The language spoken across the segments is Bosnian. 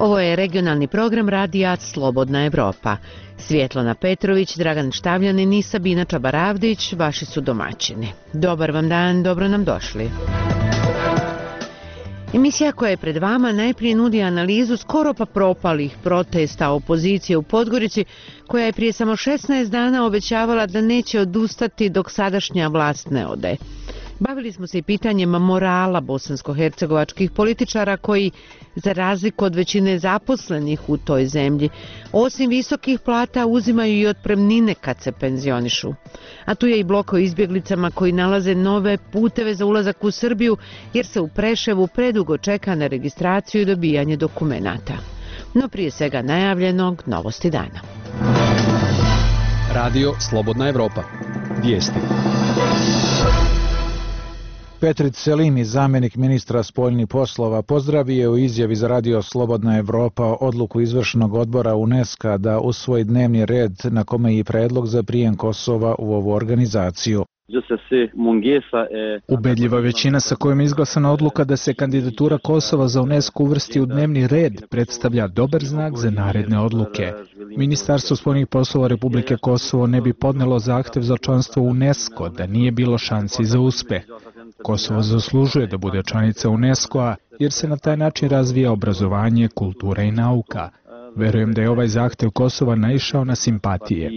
Ovo je regionalni program radija Slobodna Evropa. Svjetlana Petrović, Dragan Štavljanin i Sabina Čabaravdić, vaši su domaćini. Dobar vam dan, dobro nam došli. Emisija koja je pred vama najprije nudi analizu skoro pa propalih protesta opozicije u Podgorici, koja je prije samo 16 dana obećavala da neće odustati dok sadašnja vlast ne ode. Bavili smo se i pitanjem morala bosansko-hercegovačkih političara koji, za razliku od većine zaposlenih u toj zemlji, osim visokih plata uzimaju i otpremnine kad se penzionišu. A tu je i blok o izbjeglicama koji nalaze nove puteve za ulazak u Srbiju jer se u Preševu predugo čeka na registraciju i dobijanje dokumenata. No prije svega najavljenog novosti dana. Radio Slobodna Evropa. Vijesti. Petrit Selimi, zamjenik ministra spoljnih poslova, pozdravio je u izjavi za Radio Slobodna Evropa odluku izvršnog odbora UNESCO da usvoji dnevni red na kome je i predlog za prijem Kosova u ovu organizaciju. Ubedljiva većina sa kojom je izglasana odluka da se kandidatura Kosova za UNESCO uvrsti u dnevni red predstavlja dobar znak za naredne odluke. Ministarstvo spoljnih poslova Republike Kosovo ne bi podnelo zahtev za članstvo u UNESCO da nije bilo šansi za uspeh. Kosovo zaslužuje da bude članica UNESCO-a jer se na taj način razvija obrazovanje, kultura i nauka. Verujem da je ovaj zahtev Kosova naišao na simpatije.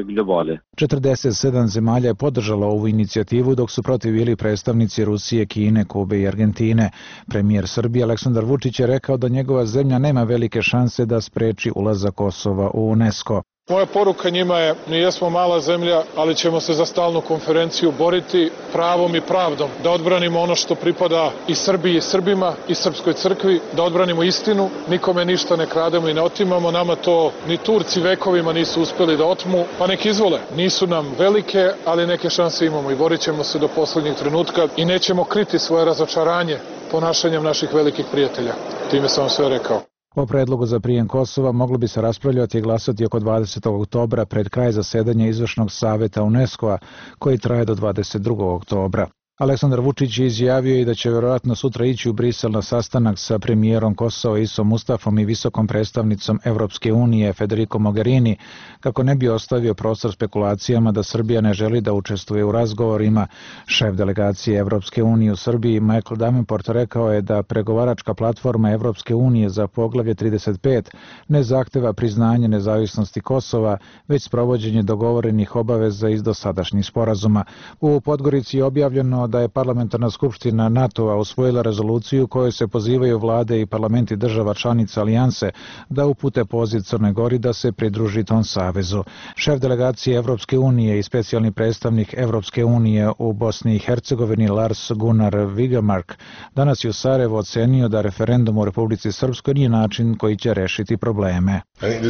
47 zemalja je podržalo ovu inicijativu dok su protiv bili predstavnici Rusije, Kine, Kube i Argentine. Premijer Srbije Aleksandar Vučić je rekao da njegova zemlja nema velike šanse da spreči ulazak Kosova u UNESCO. Moja poruka njima je, mi jesmo mala zemlja, ali ćemo se za stalnu konferenciju boriti pravom i pravdom, da odbranimo ono što pripada i Srbiji i Srbima i Srpskoj crkvi, da odbranimo istinu, nikome ništa ne krademo i ne otimamo, nama to ni Turci vekovima nisu uspeli da otmu, pa nek izvole. Nisu nam velike, ali neke šanse imamo i borit ćemo se do poslednjeg trenutka i nećemo kriti svoje razočaranje ponašanjem naših velikih prijatelja. Time sam vam sve rekao. O predlogu za prijem Kosova moglo bi se raspravljati i glasati oko 20. oktobra pred kraj zasedanja Izvršnog saveta UNESCO-a koji traje do 22. oktobra. Aleksandar Vučić je izjavio i da će vjerojatno sutra ići u Brisel na sastanak sa premijerom Kosova Isom Mustafom i visokom predstavnicom Evropske unije Federico Mogherini, kako ne bi ostavio prostor spekulacijama da Srbija ne želi da učestvuje u razgovorima. Šef delegacije Evropske unije u Srbiji Michael Davenport rekao je da pregovaračka platforma Evropske unije za poglavlje 35 ne zahteva priznanje nezavisnosti Kosova, već sprovođenje dogovorenih obaveza iz dosadašnjih sporazuma. U Podgorici je objavljeno da je parlamentarna skupština NATO-a usvojila rezoluciju kojoj se pozivaju vlade i parlamenti država članica alijanse da upute poziv Crnoj Gori da se pridruži tom savezu. Šef delegacije Evropske unije i specijalni predstavnik Evropske unije u Bosni i Hercegovini Lars Gunnar Vigemark danas je u Sarajevu ocenio da referendum u Republici Srpskoj nije način koji će rešiti probleme.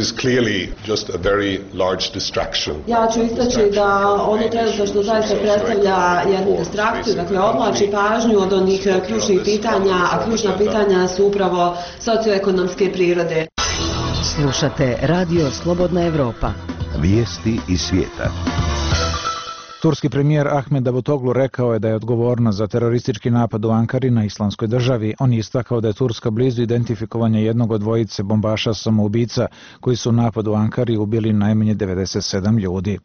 Ja ću istaći da ono trenutno zaista predstavlja jednu distrakciju, dakle odvlači pažnju od onih ključnih pitanja, a ključna pitanja su upravo socioekonomske prirode. Slušate Radio Slobodna Evropa. Vijesti iz svijeta. Turski premijer Ahmed Davutoglu rekao je da je odgovorna za teroristički napad u Ankari na Islamskoj državi. On je istakao da je Turska blizu identifikovanja jednog od dvojice bombaša samoubica koji su u napadu u Ankari ubili najmanje 97 ljudi.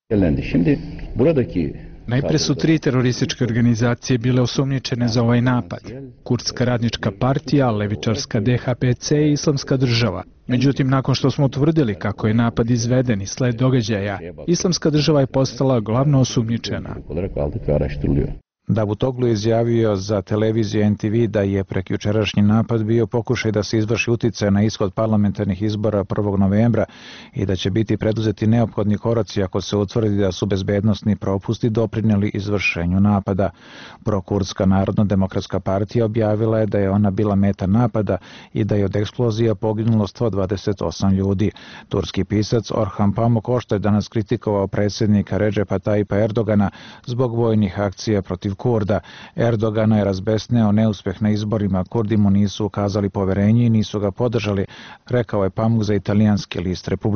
Najpre su 3 terorističke organizacije bile osumnjičene za ovaj napad. Kurdska radnička partija, levičarska DHPC i Islamska država. Međutim, nakon što smo utvrdili kako je napad izveden i sled događaja, Islamska država je postala glavno osumnjičena. Davutoglu je izjavio za televiziju NTV da je prekjučerašnji napad bio pokušaj da se izvrši uticaj na ishod parlamentarnih izbora 1. novembra i da će biti preduzeti neophodni koraci ako se utvrdi da su bezbednosni propusti doprinijeli izvršenju napada. Prokurdska narodno-demokratska partija objavila je da je ona bila meta napada i da je od eksplozija poginulo 128 ljudi. Turski pisac Orhan Pamuk je danas kritikovao predsjednika Redžepa Tayyipa Erdogana zbog vojnih akcija protiv Kurda. Erdogana je razbesneo neuspeh na izborima, Kurdi mu nisu ukazali poverenje i nisu ga podržali, rekao je Pamuk za italijanski list Republika.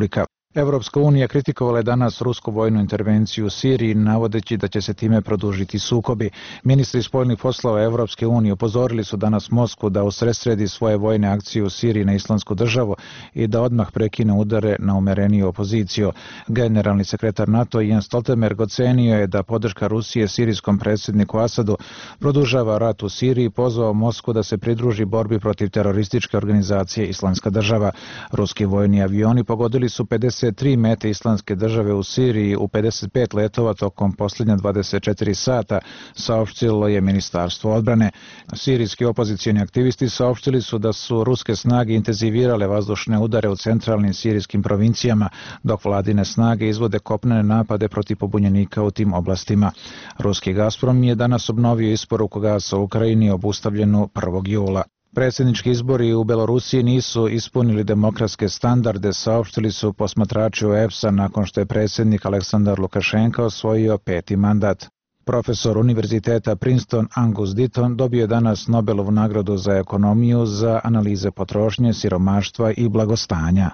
Evropska unija kritikovala je danas rusku vojnu intervenciju u Siriji, navodeći da će se time produžiti sukobi. Ministri spoljnih poslova Evropske unije upozorili su danas Moskvu da usredsredi svoje vojne akcije u Siriji na Islamsku državu i da odmah prekine udare na umereniju opoziciju. Generalni sekretar NATO Jens Stoltenberg ocenio je da podrška Rusije sirijskom predsjedniku Asadu produžava rat u Siriji i pozvao Moskvu da se pridruži borbi protiv terorističke organizacije Islamska država. Ruski vojni avioni pogodili su 53 mete Islamske države u Siriji u 55 letova tokom posljednja 24 sata, saopštilo je Ministarstvo odbrane. Sirijski opozicijni aktivisti saopštili su da su ruske snage intenzivirale vazdušne udare u centralnim sirijskim provincijama, dok vladine snage izvode kopnene napade protiv pobunjenika u tim oblastima. Ruski Gazprom je danas obnovio isporuku gasa u Ukrajini obustavljenu 1. jula. Predsjednički izbori u Belorusiji nisu ispunili demokratske standarde, saopštili su posmatrači OEBS-a nakon što je predsjednik Aleksandar Lukašenka osvojio 5. mandat. Profesor Univerziteta Princeton Angus Deaton dobio je danas Nobelovu nagradu za ekonomiju za analize potrošnje, siromaštva i blagostanja.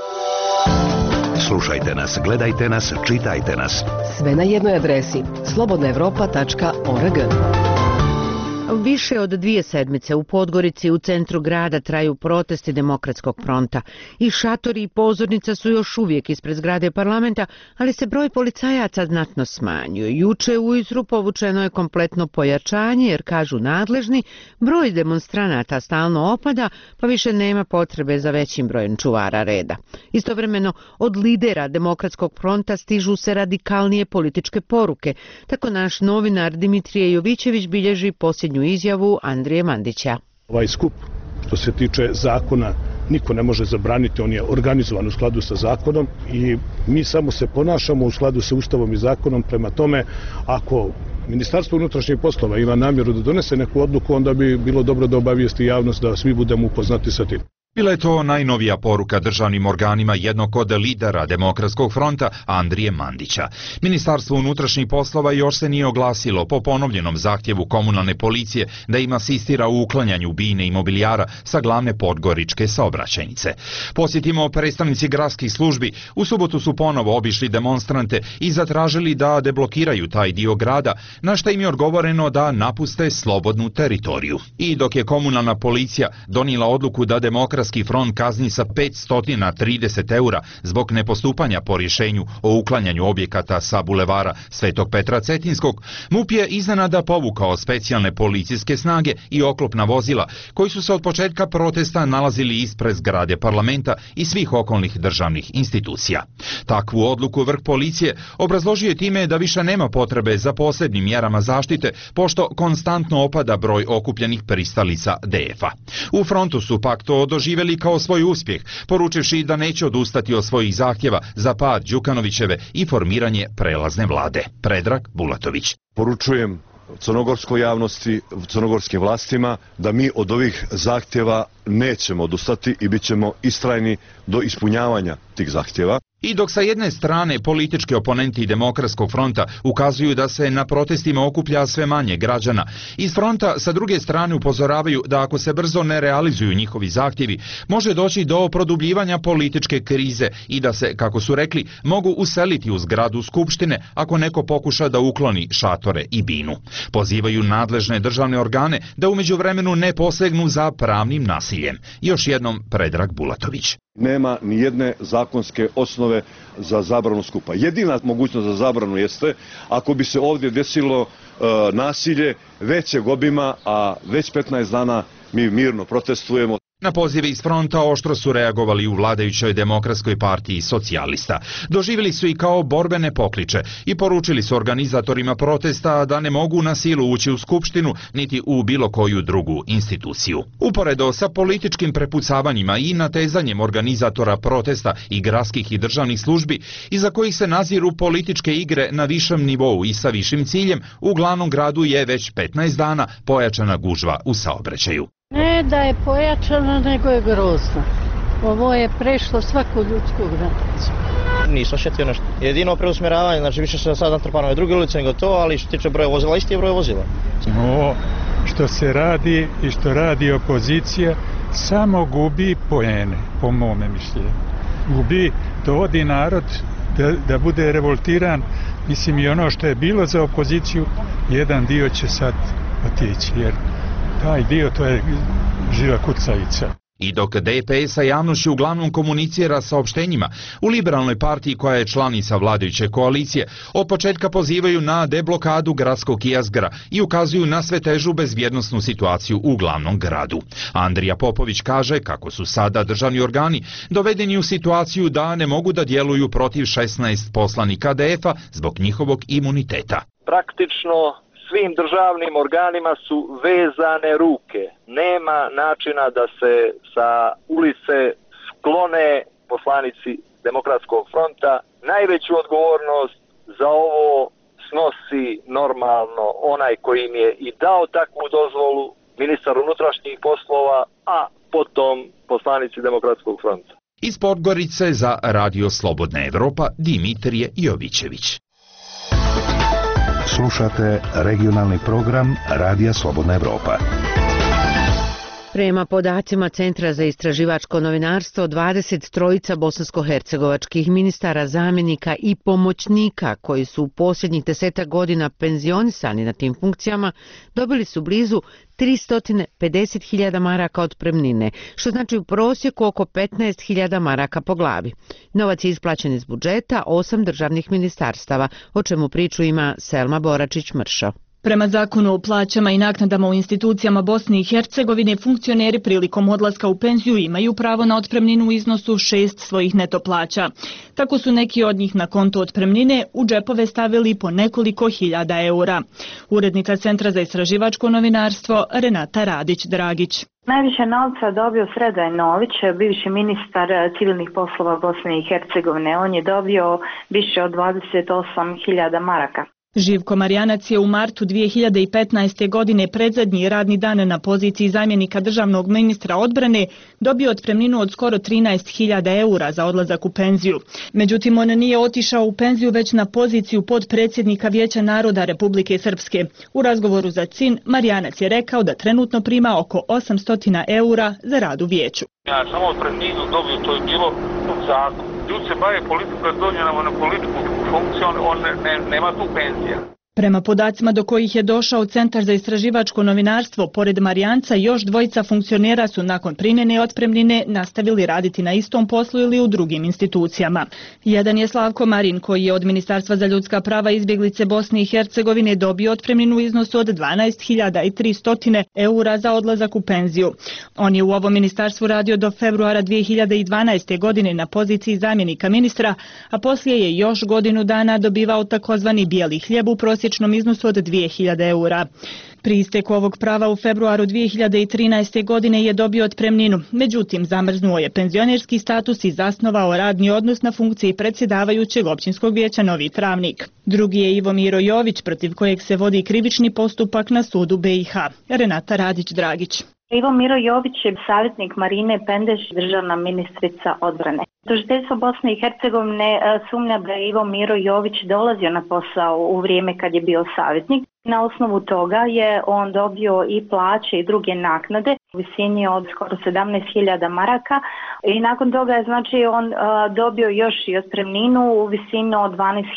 Slušajte nas, gledajte nas, čitajte nas. Sve na jednoj adresi slobodnaevropa.org. Više od 2 sedmice u Podgorici u centru grada traju protesti Demokratskog fronta. I šatori i pozornica su još uvijek ispred zgrade parlamenta, ali se broj policajaca znatno smanjuje. Juče ujutru povučeno je kompletno pojačanje jer, kažu nadležni, broj demonstranata stalno opada, pa više nema potrebe za većim brojem čuvara reda. Istovremeno, od lidera Demokratskog fronta stižu se radikalnije političke poruke. Tako naš novinar Dimitrije Jovićević bilježi posljednju izjavu Andrije Mandića. Ovaj skup, što se tiče zakona, niko ne može zabraniti, on je organizovan u skladu sa zakonom i mi samo se ponašamo u skladu sa Ustavom i zakonom. Prema tome, ako Ministarstvo unutrašnjih poslova ima namjeru da donese neku odluku, onda bi bilo dobro da obavijesti javnost, da svi budemo upoznati sa tim. Bila je to najnovija poruka državnim organima jednog od lidera Demokratskog fronta, Andrije Mandića. Ministarstvo unutrašnjih poslova još se nije oglasilo po ponovljenom zahtjevu komunalne policije da im asistira u uklanjanju bine i mobilijara sa glavne podgoričke saobraćajnice. Posjetimo, predstavnici gradskih službi u subotu su ponovo obišli demonstrante i zatražili da deblokiraju taj dio grada, na što im je odgovoreno da napuste slobodnu teritoriju. I dok je komunalna policija donijela odluku da Demokratski front kazni sa 530 eura zbog nepostupanja po rješenju o uklanjanju objekata sa bulevara Svetog Petra Cetinskog, MUP je iznenada povukao specijalne policijske snage i oklopna vozila koji su se od početka protesta nalazili ispred zgrade parlamenta i svih okolnih državnih institucija. Takvu odluku vrh policije obrazložio je time da više nema potrebe za posebnim mjerama zaštite, pošto konstantno opada broj okupljenih pristalica DF-a. U frontu su pak to doživjeli kao svoj uspjeh, poručivši da neće odustati od svojih zahtjeva za pad Đukanovićeve i formiranje prelazne vlade. Predrag Bulatović. Poručujem crnogorskoj javnosti, crnogorskim vlastima da mi od ovih zahtjeva nećemo odustati i bit ćemo istrajni do ispunjavanja tih zahtjeva. I dok sa jedne strane politički oponenti Demokratskog fronta ukazuju da se na protestima okuplja sve manje građana, iz fronta sa druge strane upozoravaju da ako se brzo ne realizuju njihovi zahtjevi, može doći do produbljivanja političke krize i da se, kako su rekli, mogu useliti u zgradu Skupštine ako neko pokuša da ukloni šatore i binu. Pozivaju nadležne državne organe da u međuvremenu ne posegnu za pravnim nasiljem. Još jednom Predrag Bulatović. Nema ni jedne zakonske osnove za zabranu skupa. Jedina mogućnost za zabranu jeste ako bi se ovdje desilo nasilje većeg obima, a već 15 dana mi mirno protestujemo. Na pozive iz fronta oštro su reagovali u vladajućoj Demokratskoj partiji socijalista. Doživjeli su i kao borbene pokliče i poručili su organizatorima protesta da ne mogu na silu ući u Skupštinu niti u bilo koju drugu instituciju. Uporedo sa političkim prepucavanjima i natezanjem organizatora protesta i gradskih i državnih službi, iza kojih se naziru političke igre na višem nivou i sa višim ciljem, u glavnom gradu je već 15 dana pojačana gužva u saobraćaju. Ne da je pojačano, nego je grozno. Ovo je prešlo svaku ljudsku granicu. Nisam šetio nešto. Jedino preusmjeravanje, znači više se sad natrpano je druge ulice nego to, ali što tiče broja vozila, isti je broj vozila. Ovo što se radi i što radi opozicija samo gubi poene, po mome mišljenju. Gubi dovodi narod da bude revoltiran. Mislim, i ono što je bilo za opoziciju, jedan dio će sad otići, jer taj dio to je živa kucavica. I dok DPS sa javnošću uglavnom komunicira saopštenjima, u Liberalnoj partiji koja je članica vladajuće koalicije od početka pozivaju na deblokadu gradskog jezgra i ukazuju na sve težu bezbjednosnu situaciju u glavnom gradu. Andrija Popović kaže kako su sada državni organi dovedeni u situaciju da ne mogu da djeluju protiv 16 poslanika DF-a zbog njihovog imuniteta. Praktično svim državnim organima su vezane ruke. Nema načina da se sa ulice sklone poslanici Demokratskog fronta. Najveću odgovornost za ovo snosi normalno onaj koji im je i dao takvu dozvolu, ministar unutrašnjih poslova, a potom poslanici Demokratskog fronta. Iz Podgorice za Radio Slobodna Evropa Dimitrije Jovićević. Slušate regionalni program Radija Slobodna Evropa. Prema podacima Centra za istraživačko novinarstvo, 23 bosansko-hercegovačkih ministara, zamjenika i pomoćnika koji su u posljednjih 10 godina penzionisani na tim funkcijama dobili su blizu 350.000 maraka otpremnine, što znači u prosjeku oko 15.000 maraka po glavi. Novac je isplaćen iz budžeta 8 državnih ministarstava, o čemu priču ima Selma Boračić-Mršo. Prema zakonu o plaćama i naknadama u institucijama Bosne i Hercegovine, funkcioneri prilikom odlaska u penziju imaju pravo na otpremninu u iznosu 6 svojih neto plaća. Tako su neki od njih na konto otpremnine u džepove stavili po nekoliko hiljada eura. Urednica Centra za istraživačko novinarstvo Renata Radić-Dragić. Najviše novca dobio Sredoje Nović, bivši ministar civilnih poslova Bosne i Hercegovine. On je dobio više od 28.000 maraka. Živko Marjanac je u martu 2015. godine predzadnji radni dan na poziciji zamjenika državnog ministra odbrane dobio otpremninu od skoro 13.000 eura za odlazak u penziju. Međutim, on nije otišao u penziju već na poziciju podpredsjednika Vijeća naroda Republike Srpske. U razgovoru za CIN, Marjanac je rekao da trenutno prima oko 800 eura za rad u vijeću. Ja samo otpremninu dobio, to je bilo zakon. Ljudi se bave politiku, kad dođemo na političku funkciju, on nema tu penzija. Prema podacima do kojih je došao Centar za istraživačko novinarstvo, pored Marijanca, još dvojica funkcionera su nakon primjene otpremnine nastavili raditi na istom poslu ili u drugim institucijama. Jedan je Slavko Marin, koji je od Ministarstva za ljudska prava i izbjeglice Bosne i Hercegovine dobio otpremninu u iznosu od 12.300 eura za odlazak u penziju. On je u ovom ministarstvu radio do februara 2012. godine na poziciji zamjenika ministra, a poslije je još godinu dana dobivao takozvani bijeli hljeb u prosječnom iznosu od 2.000 eura. Pri isteku ovog prava u februaru 2013. godine je dobio otpremninu, međutim zamrznuo je penzionerski status i zasnovao radni odnos na funkciji predsjedavajućeg općinskog vijeća Novi Travnik. Drugi je Ivo Miro Jović, protiv kojeg se vodi krivični postupak na sudu BiH. Renata Radić-Dragić. Ivo Miro Jović je savjetnik Marine Pendeš, državna ministrica odbrane. Tužiteljstvo Bosne i Hercegovine sumnja da je Ivo Miro Jović dolazio na posao u vrijeme kad je bio savjetnik. Na osnovu toga je on dobio i plaće i druge naknade u visini od skoro 17.000 maraka i nakon toga je on dobio još i otpremninu u visini od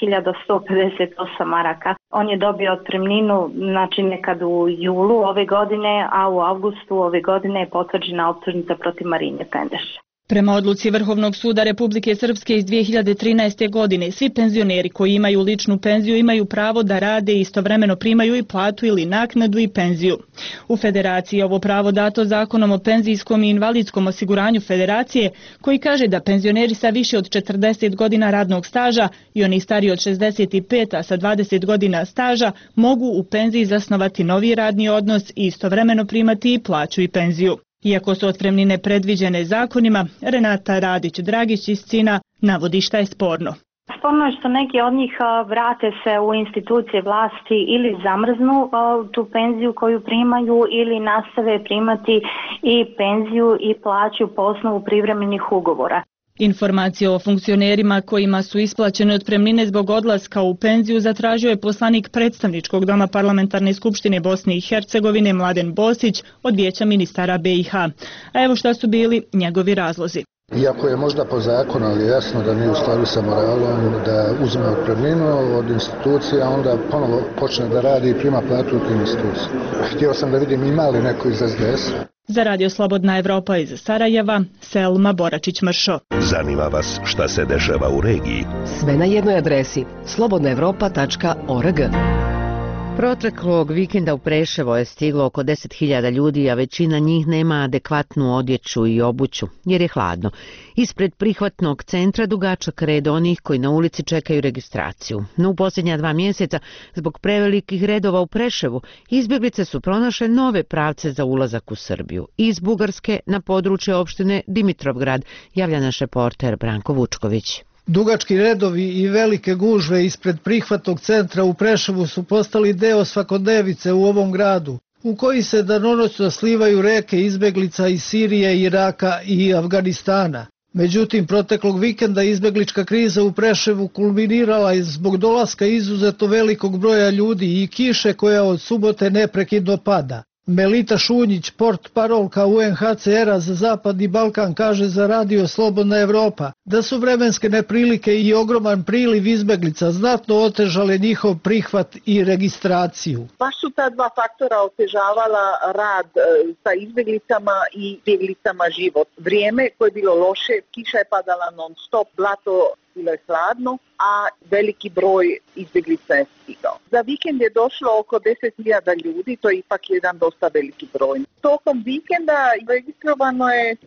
12.158 maraka. On je dobio otpremninu nekad u julu ove godine, a u avgustu ove godine je potvrđena optužnica protiv Marine Pendeš. Prema odluci Vrhovnog suda Republike Srpske iz 2013. godine, svi penzioneri koji imaju ličnu penziju imaju pravo da rade i istovremeno primaju i platu ili naknadu i penziju. U Federaciji je ovo pravo dato Zakonom o penzijskom i invalidskom osiguranju Federacije, koji kaže da penzioneri sa više od 40 godina radnog staža i oni stariji od 65, a sa 20 godina staža mogu u penziji zasnovati novi radni odnos i istovremeno primati i plaću i penziju. Iako su otpremnine predviđene zakonima, Renata Radić-Dragić iz CIN-a navodi šta je sporno. Sporno je što neki od njih vrate se u institucije vlasti ili zamrznu tu penziju koju primaju ili nastave primati i penziju i plaću po osnovu privremenih ugovora. Informacije o funkcionerima kojima su isplaćene otpremnine zbog odlaska u penziju zatražio je poslanik predstavničkog doma Parlamentarne skupštine Bosne i Hercegovine Mladen Bosić od Vijeća ministara BiH. A evo šta su bili njegovi razlozi. Iako je možda po zakonu, ali jasno da nije u skladu sa moralom, da uzme otpremninu od institucija, onda ponovo počne da radi i prima platu u tim institucijama. Htio sam da vidim ima li neko iz SDS-a. Za Radio Slobodna Evropa iz Sarajeva, Selma Boračić-Mršo. Zanima vas šta se dešava u regiji? Sve na jednoj adresi slobodnaevropa.org. Proteklog vikenda u Preševo je stiglo oko 10.000 ljudi, a većina njih nema adekvatnu odjeću i obuću, jer je hladno. Ispred prihvatnog centra dugačak red onih koji na ulici čekaju registraciju. No u posljednja 2 mjeseca, zbog prevelikih redova u Preševu, izbjeglice su pronašle nove pravce za ulazak u Srbiju. Iz Bugarske na područje opštine Dimitrovgrad, javlja naš reporter Branko Vučković. Dugački redovi i velike gužve ispred prihvatnog centra u Preševu su postali deo svakodnevice u ovom gradu, u koji se danonoćno slivaju reke izbeglica iz Sirije, Iraka i Afganistana. Međutim, proteklog vikenda izbeglička kriza u Preševu kulminirala je zbog dolaska izuzetno velikog broja ljudi i kiše koja od subote neprekidno pada. Melita Šunjić, portparolka UNHCR-a za Zapadni Balkan, kaže za Radio Slobodna Evropa da su vremenske neprilike i ogroman priliv izbeglica znatno otežale njihov prihvat i registraciju. Baš su ta dva faktora otežavala rad sa izbeglicama i izbeglicama život. Vrijeme koje je bilo loše, kiša je padala non stop, blato bilo je hladno, a veliki broj izbjeglica je stigao. Za vikend je došlo oko 10.000 ljudi, to je ipak jedan dosta veliki broj. Tokom vikenda registrovano je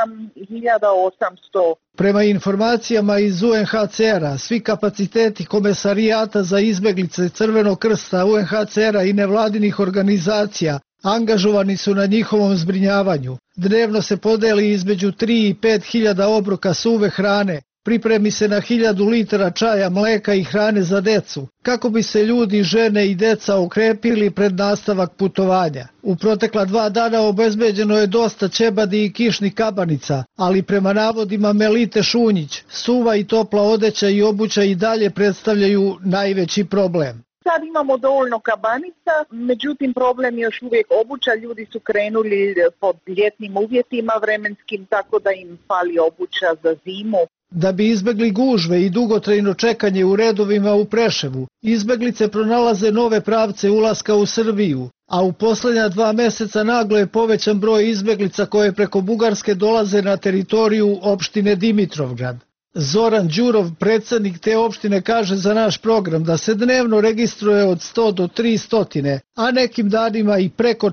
8.800. Prema informacijama iz UNHCR-a, svi kapaciteti Komesarijata za izbjeglice Crvenog krsta, UNHCR-a i nevladinih organizacija angažovani su na njihovom zbrinjavanju. Dnevno se podeli između 3 i 5.000 obroka suve hrane, pripremi se na 1.000 litara čaja, mleka i hrane za decu, kako bi se ljudi, žene i deca okrepili pred nastavak putovanja. U protekla 2 dana obezbeđeno je dosta ćebadi i kišnih kabanica, ali prema navodima Melite Šunjić, suva i topla odeća i obuća i dalje predstavljaju najveći problem. Sad imamo dovoljno kabanica, međutim problem je još uvijek obuća. Ljudi su krenuli pod ljetnim uvjetima vremenskim, tako da im fali obuća za zimu. Da bi izbegli gužve i dugotrajno čekanje u redovima u Preševu, izbeglice pronalaze nove pravce ulaska u Srbiju, a u posljednja 2 mjeseca naglo je povećan broj izbeglica koje preko Bugarske dolaze na teritoriju opštine Dimitrovgrad. Zoran Đurov, predsjednik te opštine, kaže za naš program da se dnevno registruje od 100 do 300, a nekim danima i preko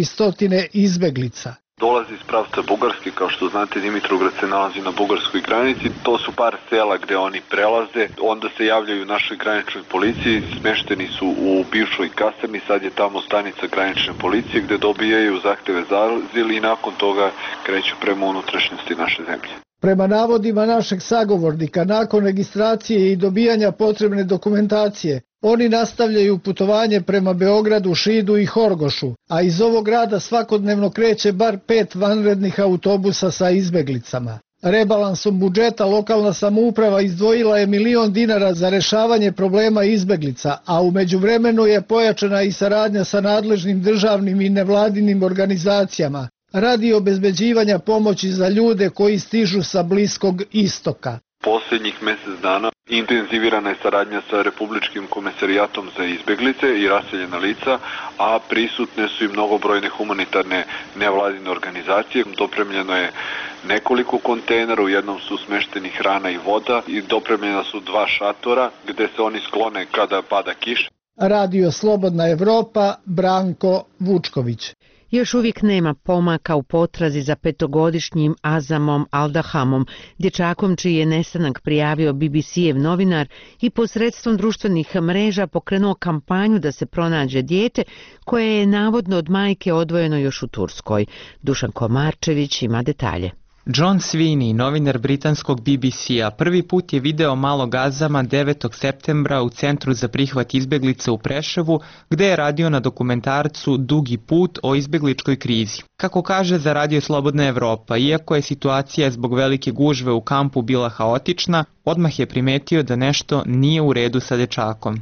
400 izbeglica. Dolazi iz pravca Bugarske, kao što znate Dimitrovgrad se nalazi na bugarskoj granici, to su par sela gdje oni prelaze, onda se javljaju našoj graničnoj policiji, smešteni su u bivšoj kasarni, sad je tamo stanica granične policije gdje dobijaju zahteve za azil i nakon toga kreću prema unutrašnjosti naše zemlje. Prema navodima našeg sagovornika, nakon registracije i dobijanja potrebne dokumentacije, oni nastavljaju putovanje prema Beogradu, Šidu i Horgošu, a iz ovog grada svakodnevno kreće bar 5 vanrednih autobusa sa izbeglicama. Rebalansom budžeta lokalna samouprava izdvojila je $1 milion za rešavanje problema izbeglica, a u međuvremenu je pojačana i saradnja sa nadležnim državnim i nevladinim organizacijama radi obezbeđivanja pomoći za ljude koji stižu sa Bliskog istoka. Posljednjih mjesec dana intenzivirana je saradnja sa Republičkim komesarijatom za izbjeglice i raseljena lica, a prisutne su i mnogobrojne humanitarne nevladine organizacije. Dopremljeno je nekoliko kontejnera, u jednom su smešteni hrana i voda i dopremljena su 2 šatora gdje se oni sklone kada pada kiša. Radio Slobodna Evropa, Branko Vučković. Još uvijek nema pomaka u potrazi za 5-godišnjim Azamom Aldahamom, dječakom čiji je nestanak prijavio BBC-ev novinar i posredstvom društvenih mreža pokrenuo kampanju da se pronađe dijete koje je navodno od majke odvojeno još u Turskoj. Dušan Komarčević ima detalje. John Sweeney, novinar britanskog BBC-a, prvi put je video malog Azama 9. septembra u Centru za prihvat izbjeglica u Preševu, gdje je radio na dokumentarcu Dugi put o izbjegličkoj krizi. Kako kaže za Radio Slobodna Evropa, iako je situacija zbog velike gužve u kampu bila haotična, odmah je primetio da nešto nije u redu sa dječakom.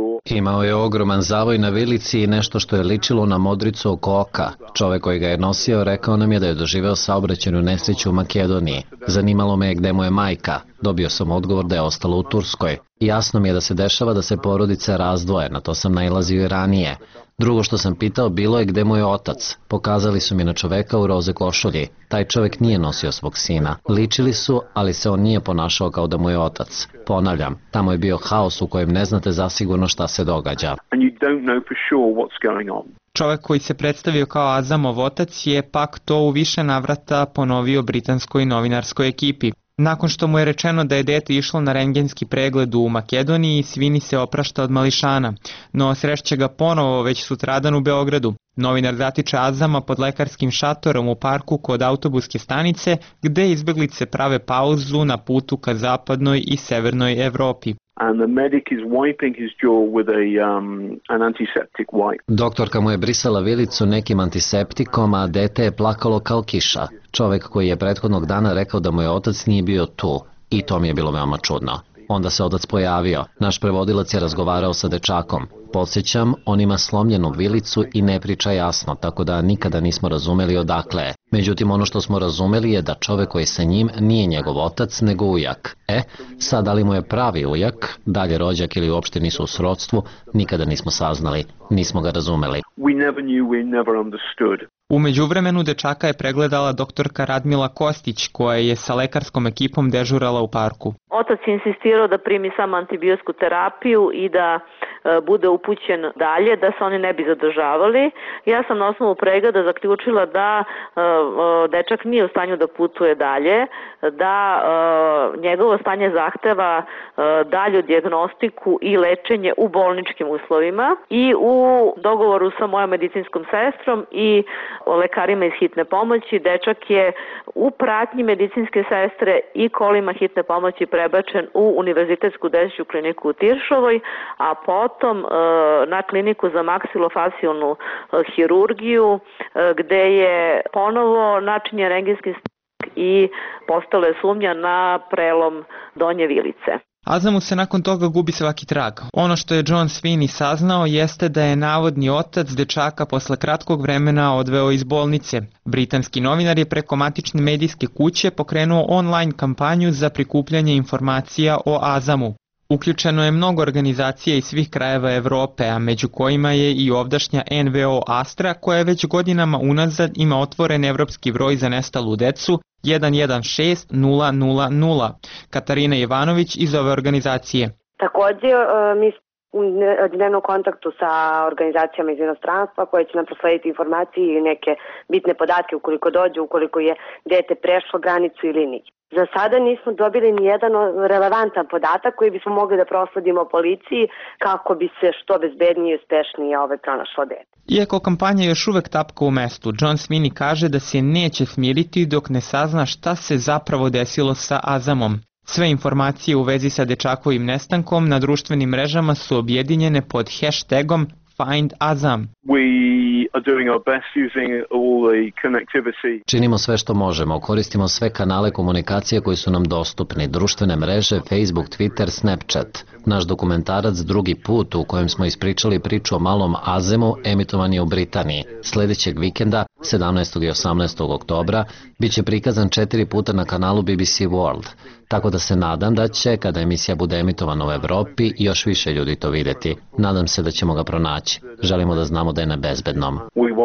Imao je ogroman zavoj na vilici i nešto što je ličilo na modricu oko oka. Čovjek koji ga je nosio govorio, rekao nam je da je doživeo saobraćajnu nesreću u Makedoniji. Zanimalo me je gde mu je majka. Dobio sam odgovor da je ostala u Turskoj. Jasno mi je da se dešava da se porodice razdvoje, na to sam nailazio i ranije. Drugo što sam pitao bilo je gde mu je otac. Pokazali su mi na čoveka u roze košulji. Taj čovek nije nosio svog sina. Ličili su, ali se on nije ponašao kao da mu je otac. Ponavljam, tamo je bio haos u kojem ne znate zasigurno šta se događa. Čovek koji se predstavio kao Azamov otac je pak to u više navrata ponovio britanskoj novinarskoj ekipi. Nakon što mu je rečeno da je dete išlo na rendgenski pregled u Makedoniji, Svini se oprašta od mališana, no srešće ga ponovo već sutradan u Beogradu. Novinar zatiče Azama pod lekarskim šatorom u parku kod autobuske stanice, gde izbeglice prave pauzu na putu ka zapadnoj i severnoj Evropi. Doktorka mu je brisala vilicu nekim antiseptikom, a dete je plakalo kao kiša. Čovek koji je prethodnog dana rekao da mu je otac nije bio tu. I to mi je bilo veoma čudno. Onda se otac pojavio. Naš prevodilac je razgovarao sa dečakom. Podsjećam, on ima slomljenu vilicu i ne priča jasno, tako da nikada nismo razumeli odakle je. Međutim, ono što smo razumeli je da čovek koji je sa njim nije njegov otac, nego ujak. Sad da li mu je pravi ujak, dalje rođak ili uopšte nisu u srodstvu, nikada nismo saznali, nismo ga razumeli. U međuvremenu dečaka je pregledala doktorka Radmila Kostić, koja je sa lekarskom ekipom dežurala u parku. Otac je insistirao da primi samo antibiotsku terapiju i da bude upućen dalje, da se oni ne bi zadržavali. Ja sam na osnovu pregleda zaključila da dečak nije u stanju da putuje dalje, da njegovo stanje zahteva dalju dijagnostiku i lečenje u bolničkim uslovima i u dogovoru sa mojom medicinskom sestrom i lekarima iz hitne pomoći dečak je u pratnji medicinske sestre i kolima hitne pomoći prebačen u Univerzitetsku dečju kliniku u Tiršovoj, a potom na kliniku za maksilofacijalnu hirurgiju gde je ponovo načinjen rendgenski snik i postala je sumnja na prelom donje vilice. Azamu se nakon toga gubi svaki trag. Ono što je John Sweeney saznao jeste da je navodni otac dečaka posle kratkog vremena odveo iz bolnice. Britanski novinar je preko matične medijske kuće pokrenuo online kampanju za prikupljanje informacija o Azamu. Uključeno je mnogo organizacija iz svih krajeva Evrope, a među kojima je i ovdašnja NVO Astra, koja već godinama unazad ima otvoren evropski broj za nestalu decu 116000. Katarina Ivanović iz ove organizacije. Takođe, mi smo u dnevnom kontaktu sa organizacijama iz inostranstva koje će nam proslediti informacije i neke bitne podatke ukoliko dođe, ukoliko je dete prešlo granicu ili nije. Za sada nismo dobili ni jedan relevantan podatak koji bismo mogli da prosledimo policiji kako bi se što bezbednije i uspešnije pronašlo dete. Iako kampanja još uvek tapka u mestu, John Sweeney kaže da se neće smiriti dok ne sazna šta se zapravo desilo sa Azamom. Sve informacije u vezi sa dečakovim nestankom na društvenim mrežama su objedinjene pod hashtagom Find Azam. Činimo sve što možemo, koristimo sve kanale komunikacije koji su nam dostupni, društvene mreže, Facebook, Twitter, Snapchat. Naš dokumentarac Drugi put, u kojem smo ispričali priču o malom Azemu, emitovan je u Britaniji. Sljedećeg vikenda, 17. i 18. oktobra, bit će prikazan 4 puta na kanalu BBC World. Tako da se nadam da će, kada emisija bude emitovana u Evropi, još više ljudi to vidjeti. Nadam se da ćemo ga pronaći. Želimo da znamo da je na bezbednom.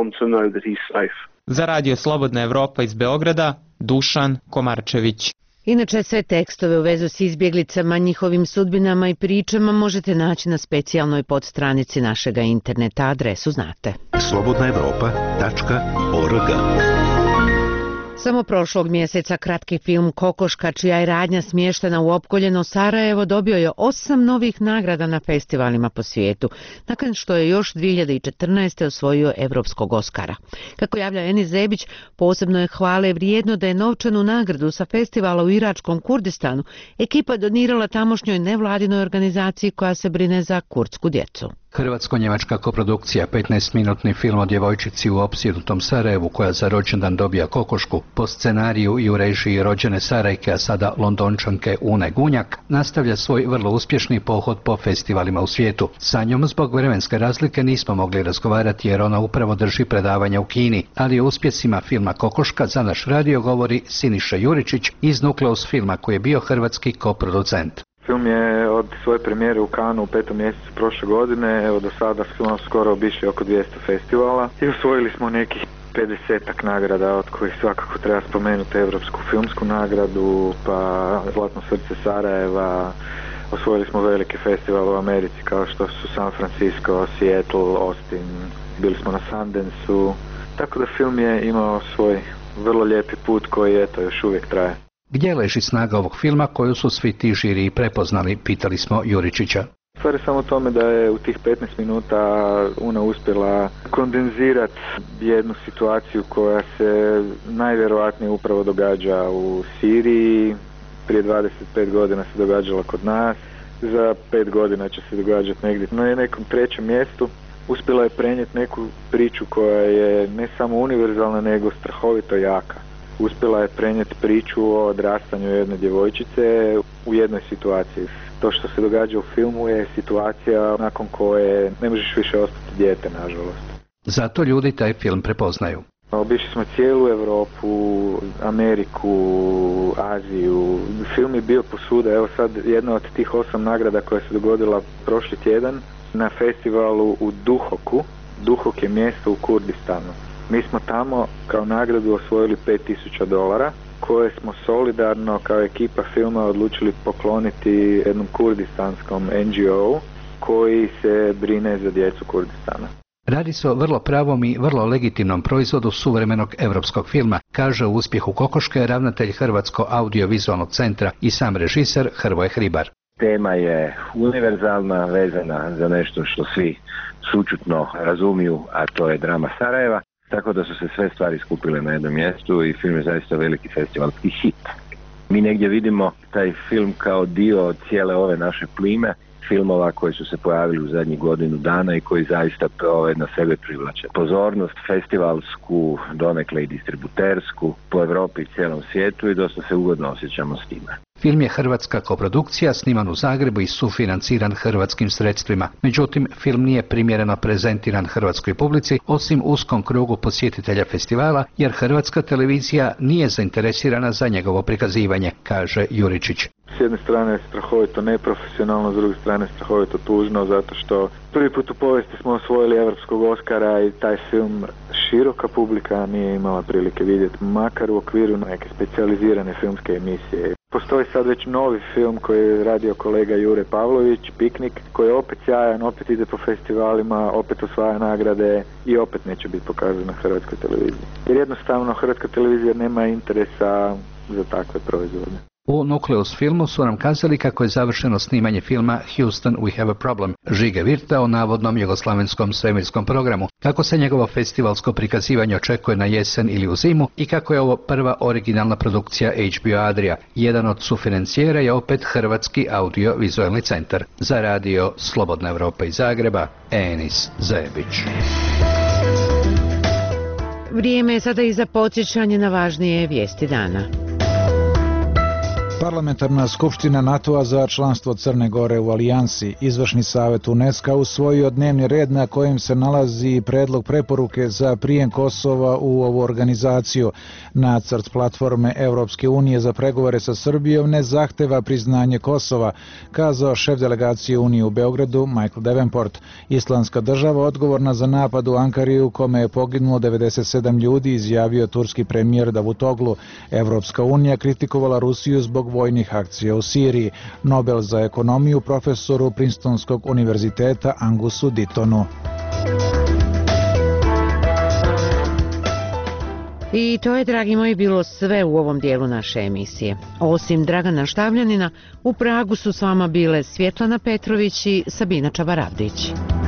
Za Radio Slobodna Evropa iz Beograda, Dušan Komarčević. Inače, sve tekstove u vezu s izbjeglicama, njihovim sudbinama i pričama možete naći na specijalnoj podstranici našega interneta, adresu znate. slobodnaevropa.org. Samo prošlog mjeseca kratki film Kokoška, čija je radnja smještena u opkoljeno Sarajevo, dobio je 8 novih nagrada na festivalima po svijetu, nakon što je još 2014. osvojio Evropskog Oskara. Kako javlja Enis Zebić, posebno je hvale vrijedno da je novčanu nagradu sa festivala u iračkom Kurdistanu ekipa donirala tamošnjoj nevladinoj organizaciji koja se brine za kurdsku djecu. Hrvatsko-njemačka koprodukcija 15-minutni film o djevojčici u opsjednutom Sarajevu koja za rođendan dobija kokošku po scenariju i u režiji rođene Sarajke, a sada Londončanke Une Gunjak, nastavlja svoj vrlo uspješni pohod po festivalima u svijetu. Sa njom zbog vremenske razlike nismo mogli razgovarati jer ona upravo drži predavanja u Kini, ali o uspjesima filma Kokoška za naš radio govori Siniša Juričić iz Nukleus filma koji je bio hrvatski koproducent. Film je od svoje premijere u Cannesu u 5. mjesecu prošle godine, evo do sada smo skoro obišli oko 200 festivala i osvojili smo nekih 50-ak nagrada, od kojih svakako treba spomenuti Europsku filmsku nagradu, pa Zlatno srce Sarajeva. Osvojili smo velike festivale u Americi kao što su San Francisco, Seattle, Austin, bili smo na Sundanceu, tako da film je imao svoj vrlo lijepi put koji eto još uvijek traje. Gdje leži snaga ovog filma koju su svi ti žiriji prepoznali, pitali smo Juričića. Stvar je samo u tome da je u tih 15 minuta Una uspjela kondenzirati jednu situaciju koja se najvjerojatnije upravo događa u Siriji. Prije 25 godina se događala kod nas, za 5 godina će se događati negdje na nekom trećem mjestu. Uspjela je prenijeti neku priču koja je ne samo univerzalna nego strahovito jaka. Uspjela je prenijeti priču o odrastanju jedne djevojčice u jednoj situaciji. To što se događa u filmu je situacija nakon koje ne možeš više ostati dijete, nažalost. Zato ljudi taj film prepoznaju. Obišli smo cijelu Europu, Ameriku, Aziju. Film je bio posuda. Evo sad jedna od tih 8 nagrada koja se dogodila prošli tjedan na festivalu u Duhoku. Duhok je mjesto u Kurdistanu. Mi smo tamo kao nagradu osvojili $5,000 koje smo solidarno kao ekipa filma odlučili pokloniti jednom kurdistanskom NGO koji se brine za djecu Kurdistana. Radi se o vrlo pravom i vrlo legitimnom proizvodu suvremenog europskog filma, kaže u uspjehu Kokoške ravnatelj Hrvatsko audiovizualnog centra i sam režiser Hrvoje Hribar. Tema je univerzalna, vezana za nešto što svi sućutno razumiju, a to je drama Sarajeva. Tako da su se sve stvari skupile na jednom mjestu i film je zaista veliki festivalski hit. Mi negdje vidimo taj film kao dio cijele ove naše plime, filmova koji su se pojavili u zadnjih godinu dana i koji zaista na sebe privlače pozornost festivalsku, donekle i distributersku, po Europi i cijelom svijetu i dosta se ugodno osjećamo s time. Film je hrvatska koprodukcija, sniman u Zagrebu i sufinanciran hrvatskim sredstvima. Međutim, film nije primjereno prezentiran hrvatskoj publici, osim uskom krugu posjetitelja festivala, jer hrvatska televizija nije zainteresirana za njegovo prikazivanje, kaže Juričić. S jedne strane strahovito neprofesionalno, s druge strane strahovito tužno, zato što prvi put u povijesti smo osvojili Europskog Oskara i taj film široka publika nije imala prilike vidjeti, makar u okviru neke specijalizirane filmske emisije. Postoji sad već novi film koji je radio kolega Jure Pavlović, Piknik, koji je opet sjajan, opet ide po festivalima, opet osvaja nagrade i opet neće biti pokazan na hrvatskoj televiziji. Jer jednostavno hrvatska televizija nema interesa za takve proizvode. U Nukleus filmu su nam kazali kako je završeno snimanje filma Houston We Have a Problem, Žige Virta o navodnom jugoslavenskom svemirskom programu, kako se njegovo festivalsko prikazivanje očekuje na jesen ili u zimu i kako je ovo prva originalna produkcija HBO Adria. Jedan od sufinancijera je opet Hrvatski audiovizualni centar. Za radio Slobodna Evropa iz Zagreba, Enis Zajebić. Vrijeme je sada i za podsjećanje na važnije vijesti dana. Parlamentarna skupština NATO-a za članstvo Crne Gore u alijansi, izvršni savjet UNESCO usvojio dnevni red na kojem se nalazi predlog preporuke za prijem Kosova u ovu organizaciju. Nacrt platforme Europske unije za pregovore sa Srbijom ne zahteva priznanje Kosova, kazao šef delegacije Unije u Beogradu Michael Davenport. Islamska država odgovorna za napad u Ankari u kome je poginulo 97 ljudi, izjavio turski premijer Davutoglu. Europska unija kritikovala Rusiju zbog vojnih akcija u Siriji. Nobel za ekonomiju profesoru Princetonskog univerziteta Angusu Dittonu. I to je, dragi moji, bilo sve u ovom dijelu naše emisije. Osim Dragana Štavljanina, u Pragu su s vama bile Svjetlana Petrović i Sabina Čabaravdić.